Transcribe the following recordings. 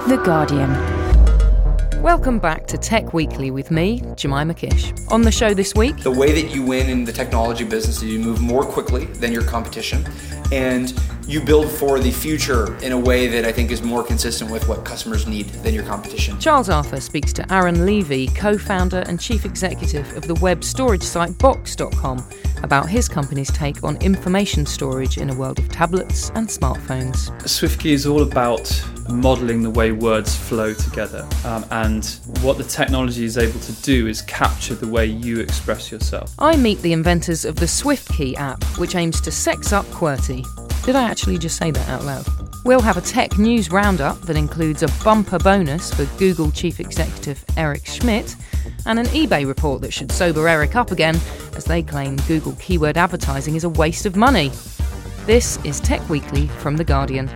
The Guardian. Welcome back to Tech Weekly with me, Jemima Kish. On the show this week, the way that you win in the technology business is you move more quickly than your competition, and you build for the future in a way that I think is more consistent with what customers need than your competition. Charles Arthur speaks to Aaron Levy, co-founder and chief executive of the web storage site Box.com, about his company's take on information storage in a world of tablets and smartphones. SwiftKey is all about modelling the way words flow together, and what the technology is able to do is capture the way you express yourself. I meet the inventors of the SwiftKey app, which aims to sex up QWERTY. Did I actually just say that out loud? We'll have a tech news roundup that includes a bumper bonus for Google Chief Executive Eric Schmidt, and an eBay report that should sober Eric up again, as they claim Google keyword advertising is a waste of money. This is Tech Weekly from The Guardian.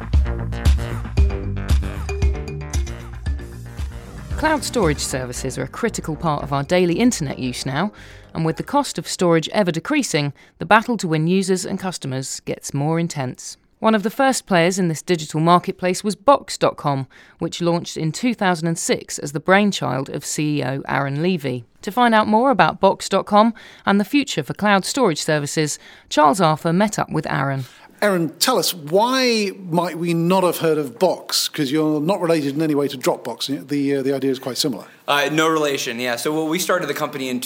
Cloud storage services are a critical part of our daily internet use now, and with the cost of storage ever decreasing, the battle to win users and customers gets more intense. One of the first players in this digital marketplace was Box.com, which launched in 2006 as the brainchild of CEO Aaron Levy. To find out more about Box.com and the future for cloud storage services, Charles Arthur met up with Aaron. Aaron, tell us, why might we not have heard of Box? Because you're not related in any way to Dropbox. The idea is quite similar. No relation, yeah. So we started the company in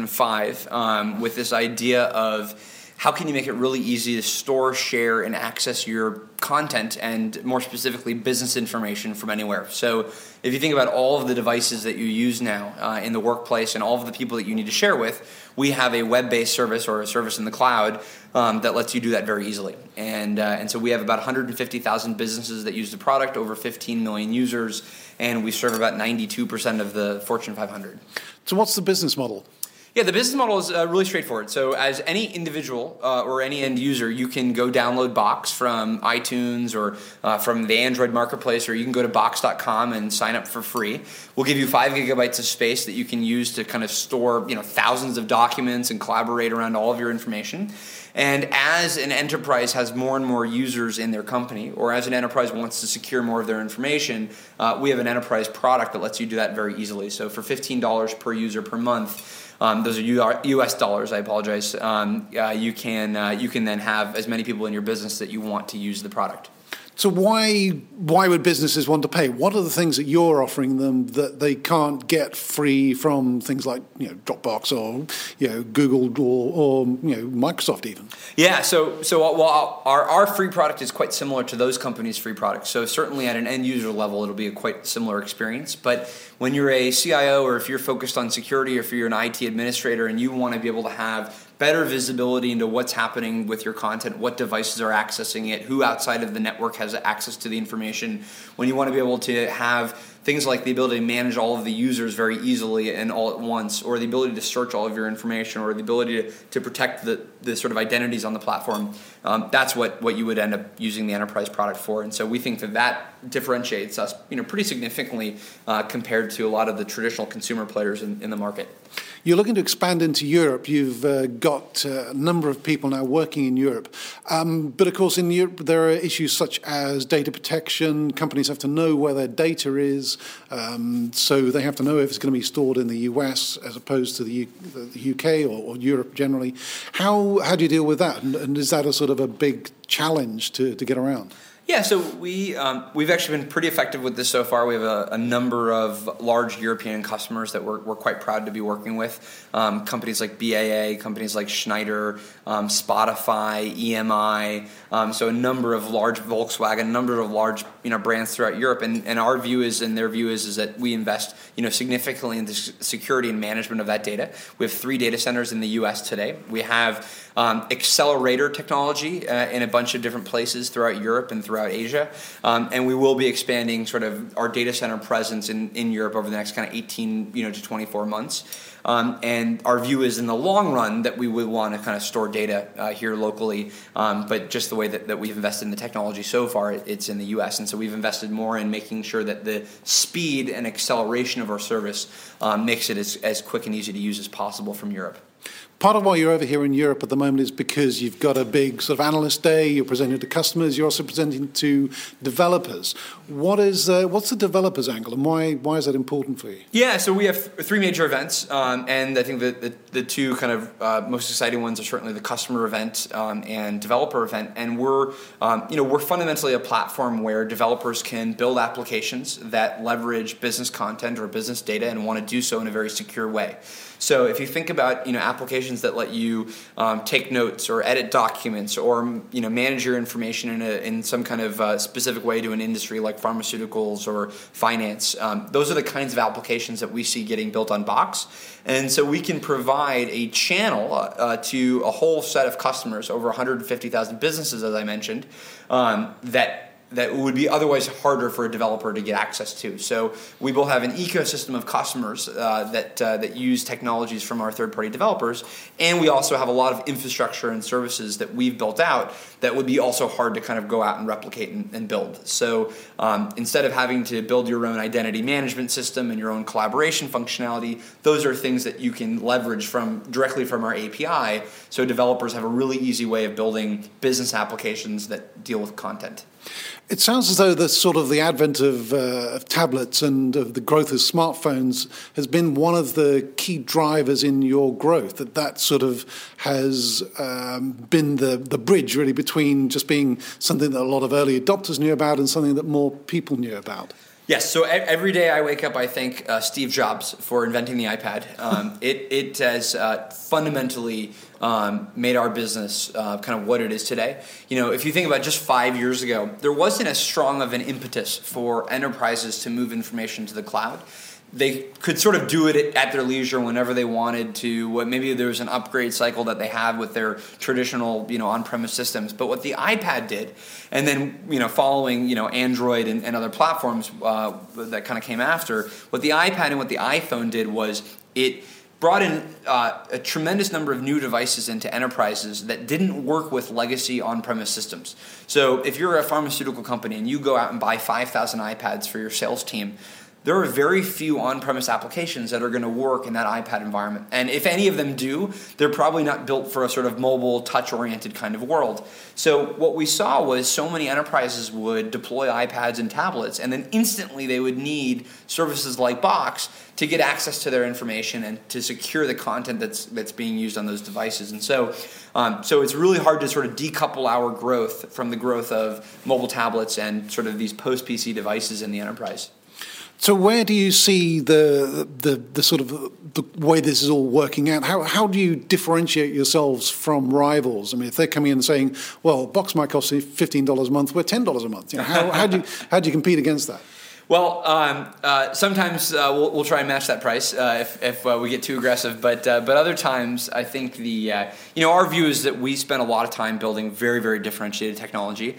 2005 with this idea of how can you make it really easy to store, share, and access your content, and more specifically, business information from anywhere. So if you think about all of the devices that you use now in the workplace and all of the people that you need to share with, we have a web-based service or a service in the cloud that lets you do that very easily. And so we have about 150,000 businesses that use the product, over 15 million users, and we serve about 92% of the Fortune 500. So what's the business model? Yeah, the business model is really straightforward. So as any individual or any end user, you can go download Box from iTunes or from the Android marketplace, or you can go to Box.com and sign up for free. We'll give you 5 gigabytes of space that you can use to kind of store thousands of documents and collaborate around all of your information. And as an enterprise has more and more users in their company, or as an enterprise wants to secure more of their information, we have an enterprise product that lets you do that very easily. So for $15 per user per month, those are US dollars, I apologize. You can then have as many people in your business that you want to use the product. So why would businesses want to pay? What are the things that you're offering them that they can't get free from things like Dropbox or Google or Microsoft even? Yeah, so our free product is quite similar to those companies' free products. So certainly at an end user level, it'll be a quite similar experience. But when you're a CIO, or if you're focused on security, or if you're an IT administrator and you want to be able to have better visibility into what's happening with your content, what devices are accessing it, who outside of the network has access to the information, when you want to be able to have things like the ability to manage all of the users very easily and all at once, or the ability to search all of your information, or the ability to protect the sort of identities on the platform, that's what you would end up using the enterprise product for. And so we think that differentiates us pretty significantly compared to a lot of the traditional consumer players in the market. You're looking to expand into Europe. You've got a number of people now working in Europe. But of course, in Europe, there are issues such as data protection. Companies have to know where their data is. So they have to know if it's going to be stored in the US as opposed to the UK or Europe generally. How do you deal with that? And is that a sort of a big challenge to get around? Yeah, so we've actually been pretty effective with this so far. We have a number of large European customers that we're quite proud to be working with. Companies like BAA, companies like Schneider, Spotify, EMI. So a number of large Volkswagen, a number of large brands throughout Europe. And our view is, and their view is that we invest significantly in the security and management of that data. We have 3 data centers in the U.S. today. We have accelerator technology in a bunch of different places throughout Europe and throughout Asia. And we will be expanding sort of our data center presence in Europe over the next kind of 18 to 24 months. And our view is in the long run that we would want to kind of store data here locally. But just the way that we've invested in the technology so far, it's in the U.S. And so we've invested more in making sure that the speed and acceleration of our service makes it as quick and easy to use as possible from Europe. Part of why you're over here in Europe at the moment is because you've got a big sort of analyst day, you're presenting to customers, you're also presenting to developers. What's the developers angle, and why is that important for you? Yeah, so we have three major events, and I think the two kind of most exciting ones are certainly the customer event and developer event. And we're fundamentally a platform where developers can build applications that leverage business content or business data and want to do so in a very secure way. So if you think about applications that let you take notes or edit documents or manage your information in some kind of specific way to an industry like pharmaceuticals or finance, those are the kinds of applications that we see getting built on Box. And so we can provide a channel to a whole set of customers, over 150,000 businesses, as I mentioned, that would be otherwise harder for a developer to get access to. So we will have an ecosystem of customers that use technologies from our third-party developers, and we also have a lot of infrastructure and services that we've built out that would be also hard to kind of go out and replicate and build. So instead of having to build your own identity management system and your own collaboration functionality, those are things that you can leverage directly from our API, so developers have a really easy way of building business applications that deal with content. It sounds as though the advent of tablets and of the growth of smartphones has been one of the key drivers in your growth, that sort of has been the bridge really between just being something that a lot of early adopters knew about and something that more people knew about. Yes, so every day I wake up, I thank Steve Jobs for inventing the iPad. It has fundamentally made our business kind of what it is today. If you think about just 5 years ago, there wasn't as strong of an impetus for enterprises to move information to the cloud. They could sort of do it at their leisure whenever they wanted to. Maybe there was an upgrade cycle that they had with their traditional, on-premise systems. But what the iPad did, and then, following, Android and other platforms that kind of came after, what the iPad and what the iPhone did was it brought in a tremendous number of new devices into enterprises that didn't work with legacy on-premise systems. So if you're a pharmaceutical company and you go out and buy 5,000 iPads for your sales team, there are very few on-premise applications that are going to work in that iPad environment. And if any of them do, they're probably not built for a sort of mobile, touch-oriented kind of world. So what we saw was so many enterprises would deploy iPads and tablets, and then instantly they would need services like Box to get access to their information and to secure the content that's being used on those devices. And so it's really hard to sort of decouple our growth from the growth of mobile tablets and sort of these post-PC devices in the enterprise. So where do you see the sort of the way this is all working out? How do you differentiate yourselves from rivals? I mean, if they're coming in and saying, well, Box might cost you $15 a month, we're $10 a month. How do you compete against that? Well, sometimes we'll try and match that price if we get too aggressive, but other times I think our view is that we spend a lot of time building very, very differentiated technology.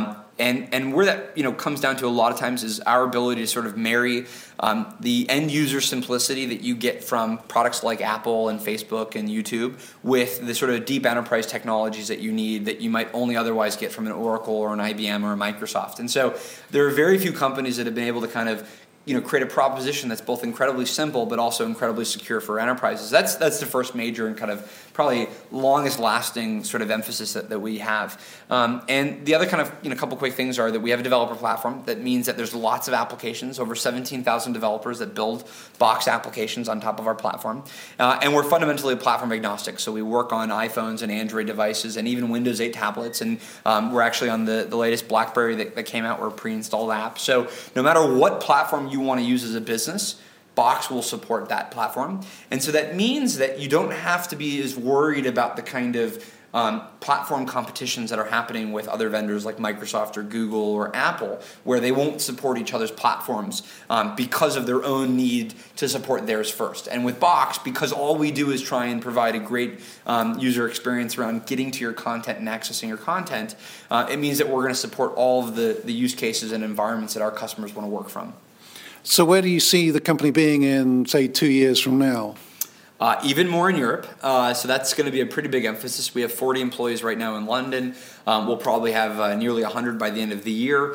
And where that comes down to a lot of times is our ability to sort of marry the end user simplicity that you get from products like Apple and Facebook and YouTube with the sort of deep enterprise technologies that you need that you might only otherwise get from an Oracle or an IBM or a Microsoft. And so there are very few companies that have been able to kind of create a proposition that's both incredibly simple but also incredibly secure for enterprises. That's the first major and kind of probably longest lasting sort of emphasis that we have. And the other kind of couple quick things are that we have a developer platform. That means that there's lots of applications, over 17,000 developers that build Box applications on top of our platform. And we're fundamentally platform agnostic. So we work on iPhones and Android devices and even Windows 8 tablets. And we're actually on the latest BlackBerry that came out. We're a pre-installed app. So no matter what platform you want to use as a business, Box will support that platform. And so that means that you don't have to be as worried about the kind of platform competitions that are happening with other vendors like Microsoft or Google or Apple, where they won't support each other's platforms because of their own need to support theirs first. And with Box, because all we do is try and provide a great user experience around getting to your content and accessing your content, it means that we're going to support all of the use cases and environments that our customers want to work from. So where do you see the company being in, say, 2 years from now? Even more in Europe. So that's going to be a pretty big emphasis. We have 40 employees right now in London. We'll probably have nearly 100 by the end of the year,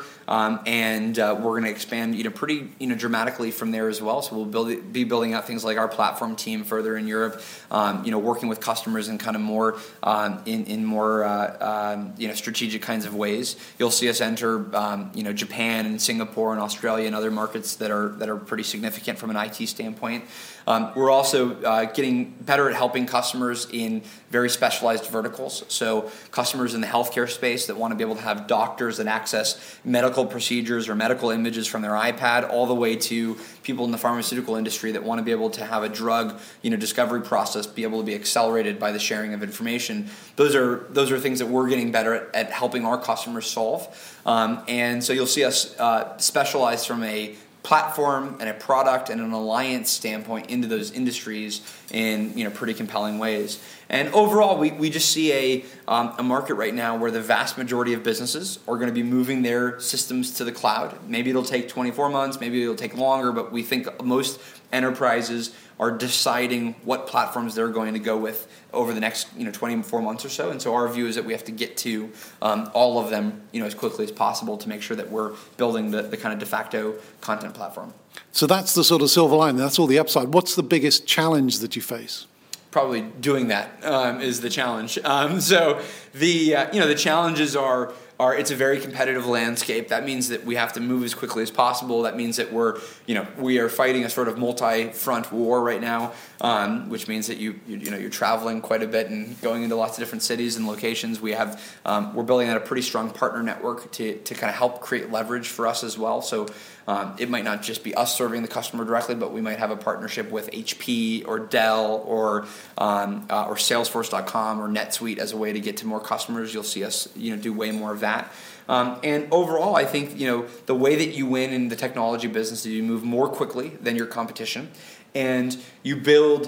and we're going to expand pretty dramatically from there as well. So we'll be building out things like our platform team further in Europe, working with customers in kind of more in more strategic kinds of ways. You'll see us enter Japan and Singapore and Australia and other markets that are pretty significant from an IT standpoint. We're also getting better at helping customers in very specialized verticals. So customers in the healthcare space that want to be able to have doctors that access medical procedures or medical images from their iPad, all the way to people in the pharmaceutical industry that want to be able to have a drug discovery process be able to be accelerated by the sharing of information. Those are things that we're getting better at helping our customers solve. And so you'll see us specialize from a platform and a product and an alliance standpoint into those industries in pretty compelling ways. And overall, we just see a market right now where the vast majority of businesses are going to be moving their systems to the cloud. Maybe it'll take 24 months, maybe it'll take longer, but we think most enterprises are deciding what platforms they're going to go with over the next 24 months or so. And so our view is that we have to get to all of them as quickly as possible to make sure that we're building the kind of de facto content platform. So that's the sort of silver lining. That's all the upside. What's the biggest challenge that you face? Probably doing that is the challenge. So the challenges are it's a very competitive landscape. That means that we have to move as quickly as possible. That means that we are fighting a sort of multi-front war right now, which means that you're traveling quite a bit and going into lots of different cities and locations. We're building out a pretty strong partner network to kind of help create leverage for us as well. So it might not just be us serving the customer directly, but we might have a partnership with HP or Dell or Salesforce.com or NetSuite as a way to get to more customers. You'll see us do way more of that. And overall, I think the way that you win in the technology business is you move more quickly than your competition, and you build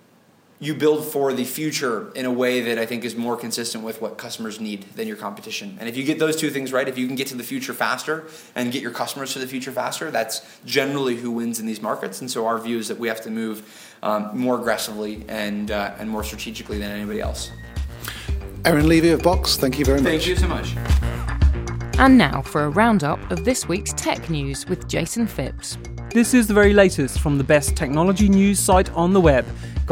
for the future in a way that I think is more consistent with what customers need than your competition. And if you get those two things right, if you can get to the future faster and get your customers to the future faster, that's generally who wins in these markets. And so our view is that we have to move more aggressively and more strategically than anybody else. Aaron Levy of Box, thank you very much. Thank you so much. And now for a roundup of this week's tech news with Jason Phipps. This is the very latest from the best technology news site on the web,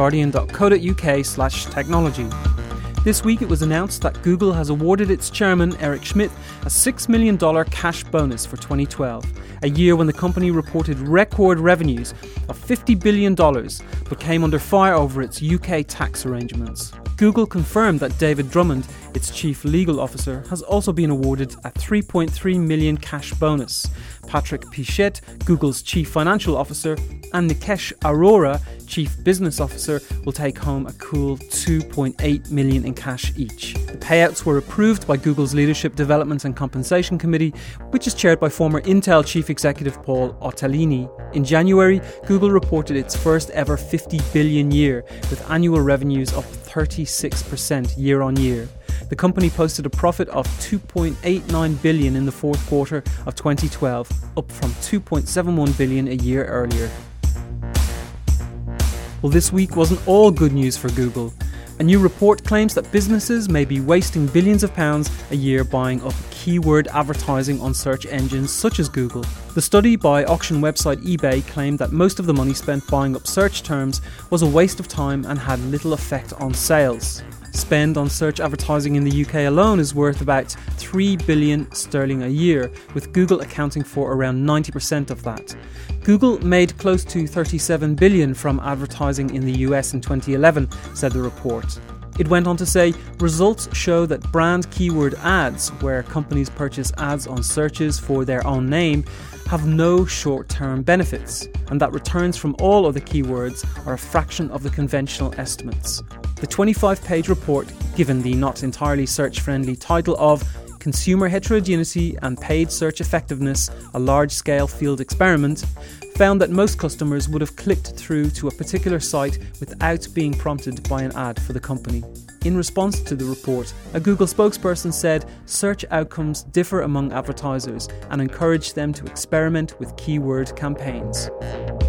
guardian.co.uk/technology. This week it was announced that Google has awarded its chairman, Eric Schmidt, a $6 million cash bonus for 2012, a year when the company reported record revenues of $50 billion, but came under fire over its UK tax arrangements. Google confirmed that David Drummond, its chief legal officer, has also been awarded a $3.3 million cash bonus. Patrick Pichette, Google's chief financial officer, and Nikesh Arora, chief business officer, will take home a cool $2.8 million in cash each. The payouts were approved by Google's Leadership Development and Compensation Committee, which is chaired by former Intel chief executive Paul Otellini. In January, Google reported its first ever $50 billion year, with annual revenues up 36% year on year. The company posted a profit of $2.89 billion in the fourth quarter of 2012, up from $2.71 billion a year earlier. Well, this week wasn't all good news for Google. A new report claims that businesses may be wasting billions of pounds a year buying up keyword advertising on search engines such as Google. The study by auction website eBay claimed that most of the money spent buying up search terms was a waste of time and had little effect on sales. Spend on search advertising in the UK alone is worth about 3 billion sterling a year, with Google accounting for around 90% of that. Google made close to 37 billion from advertising in the US in 2011, said the report. It went on to say, results show that brand keyword ads, where companies purchase ads on searches for their own name, have no short-term benefits, and that returns from all other keywords are a fraction of the conventional estimates. The 25-page report, given the not entirely search-friendly title of Consumer Heterogeneity and Paid Search Effectiveness, a large-scale field experiment, found that most customers would have clicked through to a particular site without being prompted by an ad for the company. In response to the report, a Google spokesperson said search outcomes differ among advertisers and encouraged them to experiment with keyword campaigns.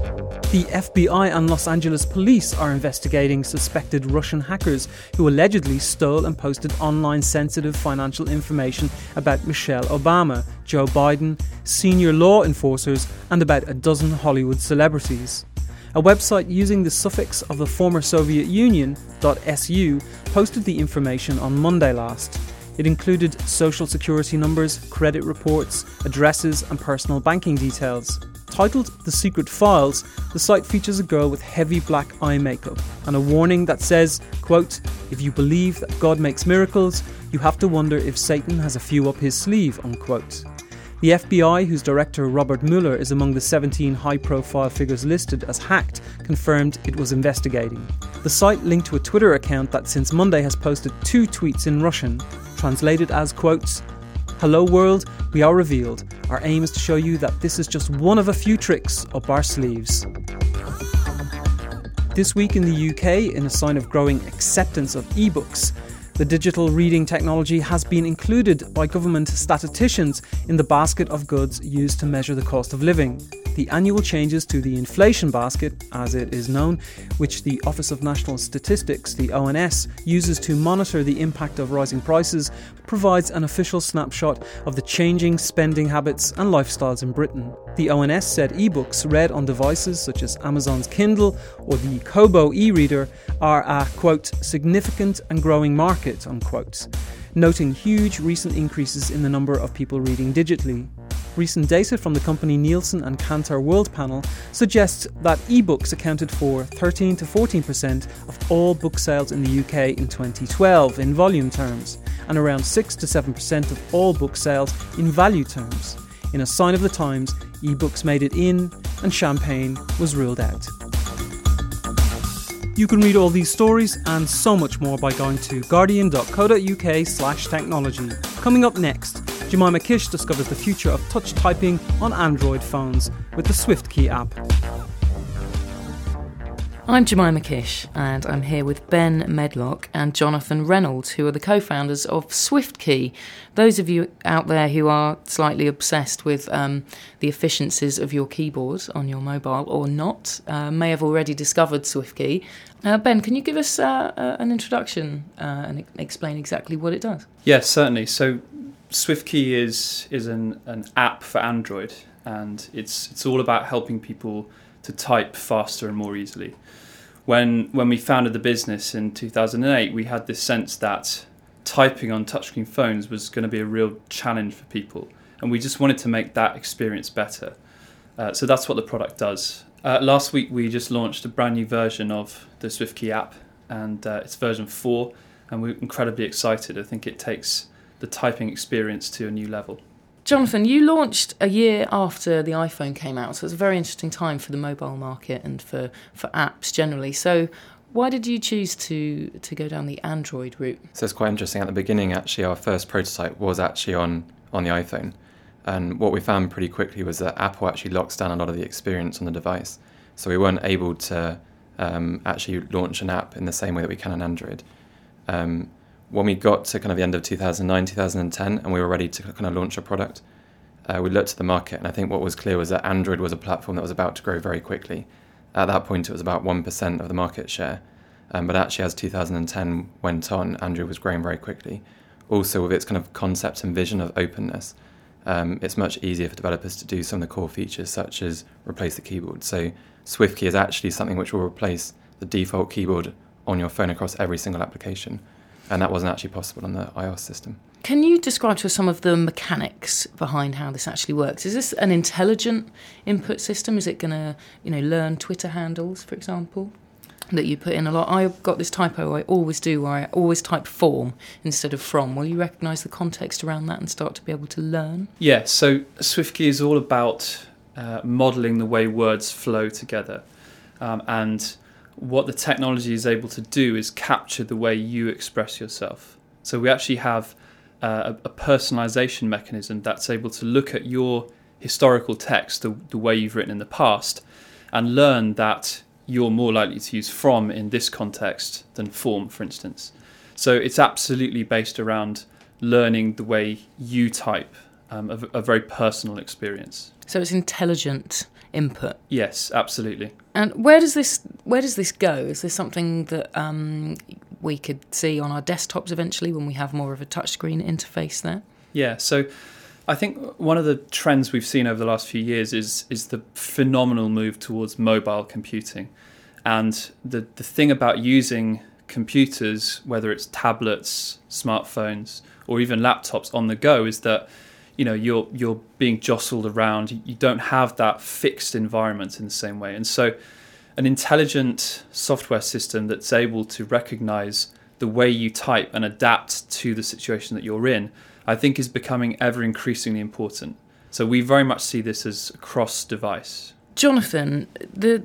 The FBI and Los Angeles police are investigating suspected Russian hackers who allegedly stole and posted online sensitive financial information about Michelle Obama, Joe Biden, senior law enforcers, and about a dozen Hollywood celebrities. A website using the suffix of the former Soviet Union, .su, posted the information on Monday last. It included social security numbers, credit reports, addresses, and personal banking details. Titled The Secret Files, the site features a girl with heavy black eye makeup and a warning that says, quote, "If you believe that God makes miracles, you have to wonder if Satan has a few up his sleeve," unquote. The FBI, whose director Robert Mueller is among the 17 high-profile figures listed as hacked, confirmed it was investigating. The site linked to a Twitter account that since Monday has posted 2 tweets in Russian, translated as, quotes, "Hello world, we are revealed. Our aim is to show you that this is just one of a few tricks up our sleeves." This week in the UK, in a sign of growing acceptance of ebooks, the digital reading technology has been included by government statisticians in the basket of goods used to measure the cost of living. The annual changes to the inflation basket, as it is known, which the Office of National Statistics, the ONS, uses to monitor the impact of rising prices, provides an official snapshot of the changing spending habits and lifestyles in Britain. The ONS said ebooks read on devices such as Amazon's Kindle or the Kobo e-reader are a, quote, "significant and growing market," unquote, noting huge recent increases in the number of people reading digitally. Recent data from the company Nielsen and Kantar World Panel suggests that ebooks accounted for 13 to 14% of all book sales in the UK in 2012 in volume terms, and around 6 to 7% of all book sales in value terms. In a sign of the times, ebooks made it in, and champagne was ruled out. You can read all these stories and so much more by going to guardian.co.uk/technology. Coming up next, Jemima Kish discovers the future of touch typing on Android phones with the SwiftKey app. I'm Jemima Kish, and I'm here with Ben Medlock and Jonathan Reynolds, who are the co-founders of SwiftKey. Those of you out there who are slightly obsessed with the efficiencies of your keyboard on your mobile or not may have already discovered SwiftKey. Ben, can you give us an introduction and explain exactly what it does? Yes, certainly. So SwiftKey is an app for Android, and it's all about helping people to type faster and more easily. When we founded the business in 2008, we had this sense that typing on touchscreen phones was going to be a real challenge for people, and we just wanted to make that experience better. So that's what the product does. Last week we just launched a brand new version of the SwiftKey app, and it's version 4, and we're incredibly excited. I think it takes the typing experience to a new level. Jonathan, you launched a year after the iPhone came out, so it's a very interesting time for the mobile market and for apps generally. So why did you choose to go down the Android route? So it's quite interesting. At the beginning, actually, our first prototype was actually on the iPhone. And what we found pretty quickly was that Apple actually locks down a lot of the experience on the device. So we weren't able to actually launch an app in the same way that we can on Android. When we got to kind of the end of 2009, 2010, and we were ready to kind of launch a product, we looked at the market, and I think what was clear was that Android was a platform that was about to grow very quickly. At that point, it was about 1% of the market share. But actually, as 2010 went on, Android was growing very quickly. Also, with its kind of concept and vision of openness, it's much easier for developers to do some of the core features, such as replace the keyboard. So SwiftKey is actually something which will replace the default keyboard on your phone across every single application. And that wasn't actually possible on the iOS system. Can you describe to us some of the mechanics behind how this actually works? Is this an intelligent input system? Is it going to, learn Twitter handles, for example, that you put in a lot? I've got this typo I always do where I always type form instead of from. Will you recognise the context around that and start to be able to learn? Yeah, so SwiftKey is all about modelling the way words flow together. And what the technology is able to do is capture the way you express yourself. So we actually have a personalization mechanism that's able to look at your historical text, the way you've written in the past, and learn that you're more likely to use from in this context than form, for instance. So it's absolutely based around learning the way you type a very personal experience. So it's intelligent input. Yes, absolutely. And where does this go? Is this something that we could see on our desktops eventually when we have more of a touchscreen interface there? Yeah, so I think one of the trends we've seen over the last few years is the phenomenal move towards mobile computing. And the thing about using computers, whether it's tablets, smartphones, or even laptops on the go, is that you're being jostled around. You don't have that fixed environment in the same way. And so an intelligent software system that's able to recognize the way you type and adapt to the situation that you're in, I think is becoming ever increasingly important. So we very much see this as cross-device. Jonathan, the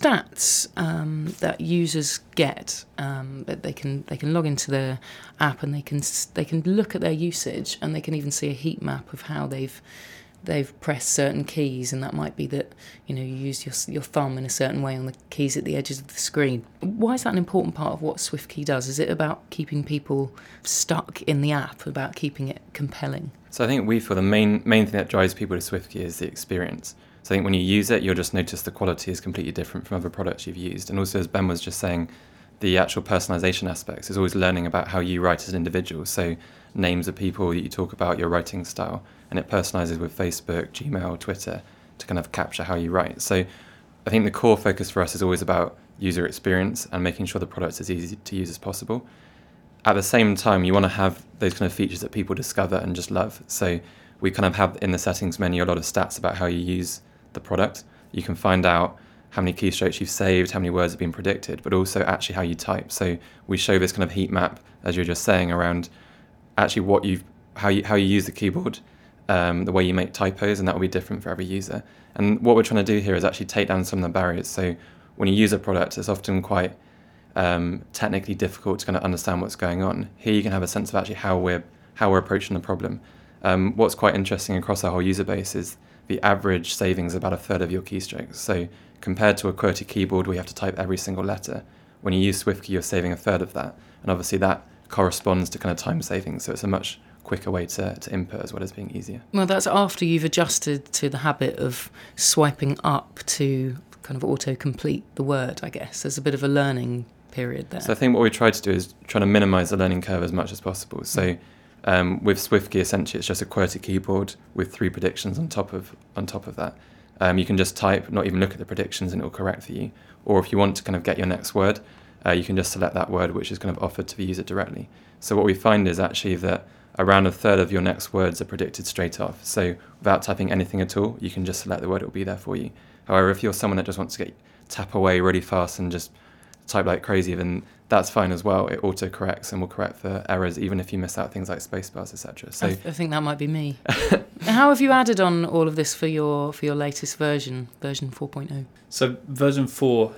stats that users get, they can log into their app and they can look at their usage, and they can even see a heat map of how they've pressed certain keys, and that might be that you use your thumb in a certain way on the keys at the edges of the screen. Why is that an important part of what SwiftKey does? Is it about keeping people stuck in the app, about keeping it compelling? So I think we feel the main thing that drives people to SwiftKey is the experience. So I think when you use it, you'll just notice the quality is completely different from other products you've used. And also, as Ben was just saying, the actual personalization aspects is always learning about how you write as an individual. So names of people that you talk about, your writing style, and it personalizes with Facebook, Gmail, Twitter to kind of capture how you write. So I think the core focus for us is always about user experience and making sure the product is as easy to use as possible. At the same time, you want to have those kind of features that people discover and just love. So we kind of have in the settings menu a lot of stats about how you use the product. You can find out how many keystrokes you've saved, how many words have been predicted, but also actually how you type. So we show this kind of heat map, as you were just saying, around actually how you use the keyboard, the way you make typos, and that will be different for every user. And what we're trying to do here is actually take down some of the barriers. So when you use a product, it's often quite technically difficult to kind of understand what's going on. Here you can have a sense of actually how we're approaching the problem. What's quite interesting across our whole user base is the average savings is about a third of your keystrokes. So compared to a QWERTY keyboard where you have to type every single letter, when you use SwiftKey, you're saving a third of that. And obviously that corresponds to kind of time savings. So it's a much quicker way to input as well as being easier. Well, that's after you've adjusted to the habit of swiping up to kind of auto-complete the word, I guess. There's a bit of a learning period there. So I think what we try to do is try to minimise the learning curve as much as possible. So with SwiftKey, essentially, it's just a QWERTY keyboard with 3 predictions on top of that. You can just type, not even look at the predictions, and it will correct for you. Or if you want to kind of get your next word, you can just select that word, which is kind of offered to the user directly. So what we find is actually that around a third of your next words are predicted straight off. So without typing anything at all, you can just select the word, it will be there for you. However, if you're someone that just wants to tap away really fast and just type like crazy, then that's fine as well. It auto-corrects and will correct for errors, even if you miss out things like spacebars, etc. So I think that might be me. How have you added on all of this for your latest version 4.0? So version 4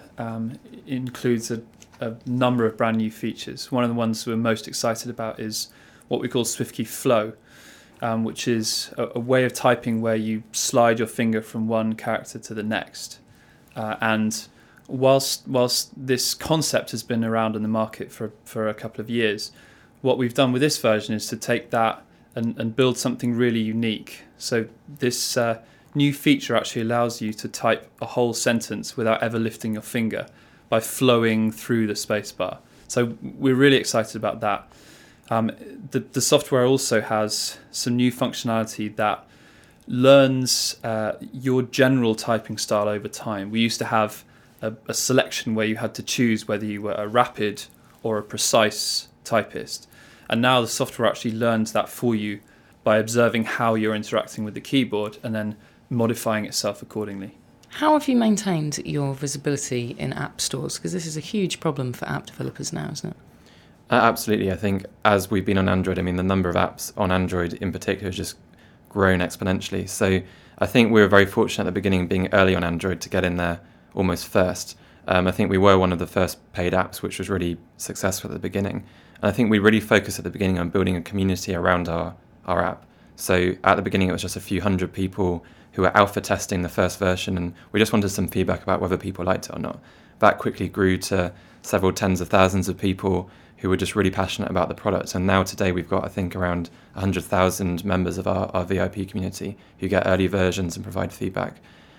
includes a number of brand new features. One of the ones we're most excited about is what we call SwiftKey Flow, which is a way of typing where you slide your finger from one character to the next. And whilst this concept has been around in the market for a couple of years, what we've done with this version is to take that and build something really unique. So this new feature actually allows you to type a whole sentence without ever lifting your finger by flowing through the spacebar. So we're really excited about that. The software also has some new functionality that learns your general typing style over time. We used to have a selection where you had to choose whether you were a rapid or a precise typist. And now the software actually learns that for you by observing how you're interacting with the keyboard and then modifying itself accordingly. How have you maintained your visibility in app stores? Because this is a huge problem for app developers now, isn't it? Absolutely. I think as we've been on Android, I mean, the number of apps on Android in particular has just grown exponentially. So I think we were very fortunate at the beginning, being early on Android, to get in there almost first. I think we were one of the first paid apps, which was really successful at the beginning. And I think we really focused at the beginning on building a community around our app. So at the beginning, it was just a few hundred people who were alpha testing the first version, and we just wanted some feedback about whether people liked it or not. That quickly grew to several tens of thousands of people who were just really passionate about the product. And now today we've got, I think, around 100,000 members of our VIP community who get early versions and provide feedback.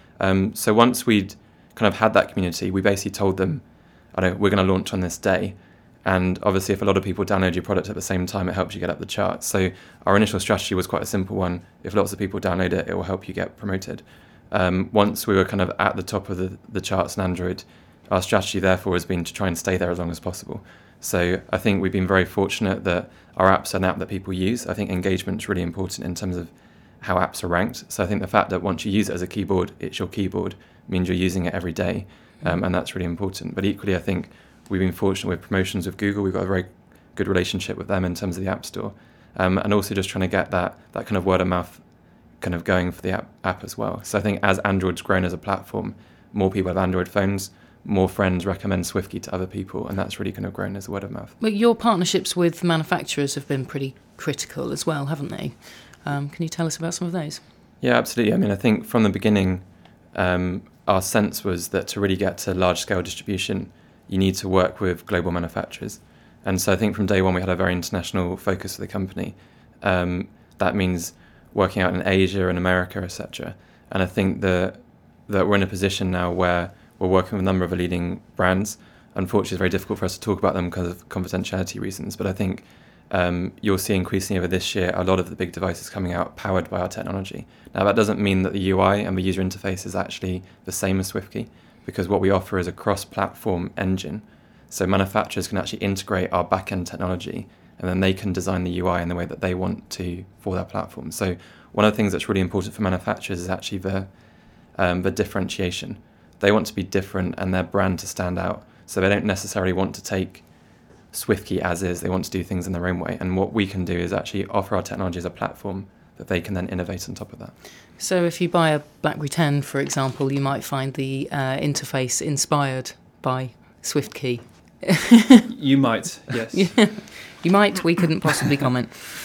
So once we'd kind of had that community, we basically told them, we're going to launch on this day. And obviously, if a lot of people download your product at the same time, it helps you get up the charts. So our initial strategy was quite a simple one. If lots of people download it, it will help you get promoted. Once we were kind of at the top of the charts in Android, our strategy therefore has been to try and stay there as long as possible. So I think we've been very fortunate that our app's an app that people use. I think engagement is really important in terms of how apps are ranked. So I think the fact that once you use it as a keyboard, it's your keyboard, means you're using it every day. And that's really important. But equally, I think we've been fortunate with promotions with Google. We've got a very good relationship with them in terms of the App Store. And also just trying to get that kind of word of mouth kind of going for the app as well. So I think as Android's grown as a platform, more people have Android phones, more friends recommend SwiftKey to other people, and that's really kind of grown as a word of mouth. But your partnerships with manufacturers have been pretty critical as well, haven't they? Can you tell us about some of those? Yeah, absolutely. I mean, I think from the beginning, our sense was that to really get to large-scale distribution, you need to work with global manufacturers. And so I think from day one, we had a very international focus for the company. That means working out in Asia and America, etc. And I think that we're in a position now where we're working with a number of leading brands. Unfortunately, it's very difficult for us to talk about them because of confidentiality reasons. But I think you'll see increasingly over this year a lot of the big devices coming out powered by our technology. Now, that doesn't mean that the UI and the user interface is actually the same as SwiftKey, because what we offer is a cross-platform engine. So manufacturers can actually integrate our back-end technology, and then they can design the UI in the way that they want to for their platform. So one of the things that's really important for manufacturers is actually the differentiation. They want to be different and their brand to stand out. So they don't necessarily want to take SwiftKey as is. They want to do things in their own way. And what we can do is actually offer our technology as a platform that they can then innovate on top of that. So if you buy a BlackBerry 10, for example, you might find the interface inspired by SwiftKey. You might, yes. Yeah, you might. We couldn't possibly comment.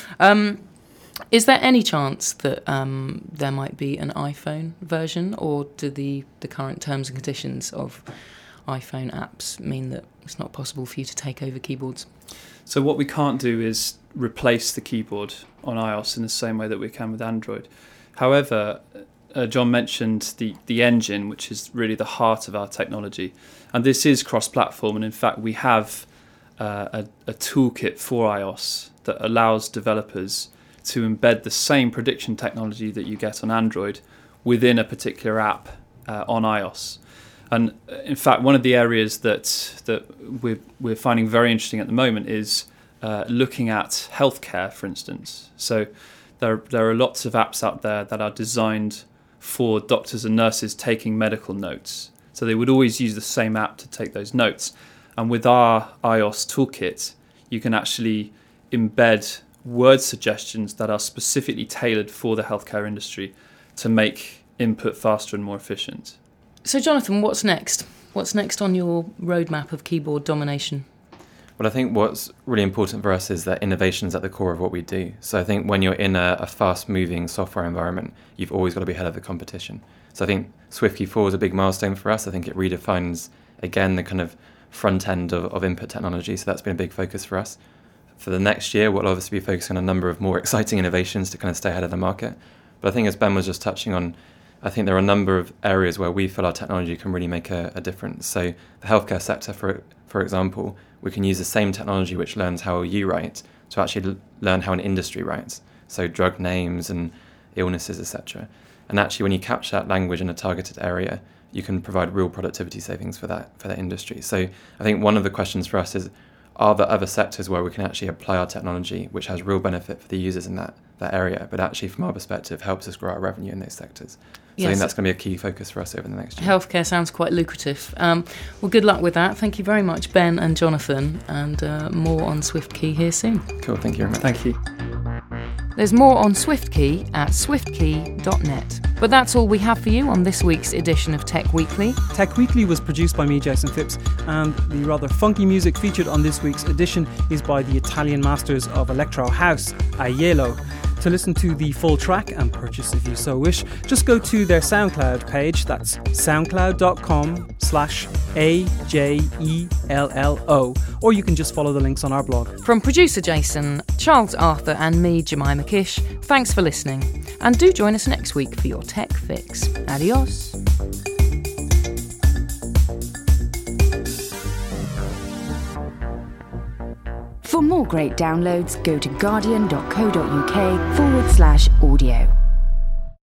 Is there any chance that there might be an iPhone version, or do the current terms and conditions of iPhone apps mean that it's not possible for you to take over keyboards? So what we can't do is replace the keyboard on iOS in the same way that we can with Android. However, John mentioned the engine, which is really the heart of our technology. And this is cross-platform, and in fact we have a toolkit for iOS that allows developers to embed the same prediction technology that you get on Android within a particular app on iOS. And in fact, one of the areas that we're finding very interesting at the moment is looking at healthcare, for instance. So there are lots of apps out there that are designed for doctors and nurses taking medical notes. So they would always use the same app to take those notes. And with our iOS toolkit, you can actually embed word suggestions that are specifically tailored for the healthcare industry to make input faster and more efficient. So Jonathan, what's next? What's next on your roadmap of keyboard domination? Well, I think what's really important for us is that innovation is at the core of what we do. So I think when you're in a fast-moving software environment, you've always got to be ahead of the competition. So I think SwiftKey 4 is a big milestone for us. I think it redefines, again, the kind of front end of input technology. So that's been a big focus for us. For the next year, we'll obviously be focusing on a number of more exciting innovations to kind of stay ahead of the market. But I think as Ben was just touching on, I think there are a number of areas where we feel our technology can really make a difference. So the healthcare sector, for example, we can use the same technology which learns how you write to actually learn how an industry writes. So drug names and illnesses, etc. And actually, when you capture that language in a targeted area, you can provide real productivity savings for that industry. So I think one of the questions for us is, are there other sectors where we can actually apply our technology which has real benefit for the users in that area, but actually from our perspective helps us grow our revenue in those sectors? So I think that's going to be a key focus for us over the next year. Healthcare sounds quite lucrative. Well, good luck with that. Thank you very much, Ben and Jonathan, and more on SwiftKey here soon. Cool, thank you very much. Thank you. There's more on SwiftKey at swiftkey.net. But that's all we have for you on this week's edition of Tech Weekly. Tech Weekly was produced by me, Jason Phipps, and the rather funky music featured on this week's edition is by the Italian masters of Electro House, Aiello. To listen to the full track and purchase if you so wish, just go to their SoundCloud page. That's soundcloud.com/AJELLO, or you can just follow the links on our blog. From producer Jason, Charles Arthur and me, Jemima Kish, thanks for listening. And do join us next week for your tech fix. Adios. For more great downloads, go to guardian.co.uk/audio.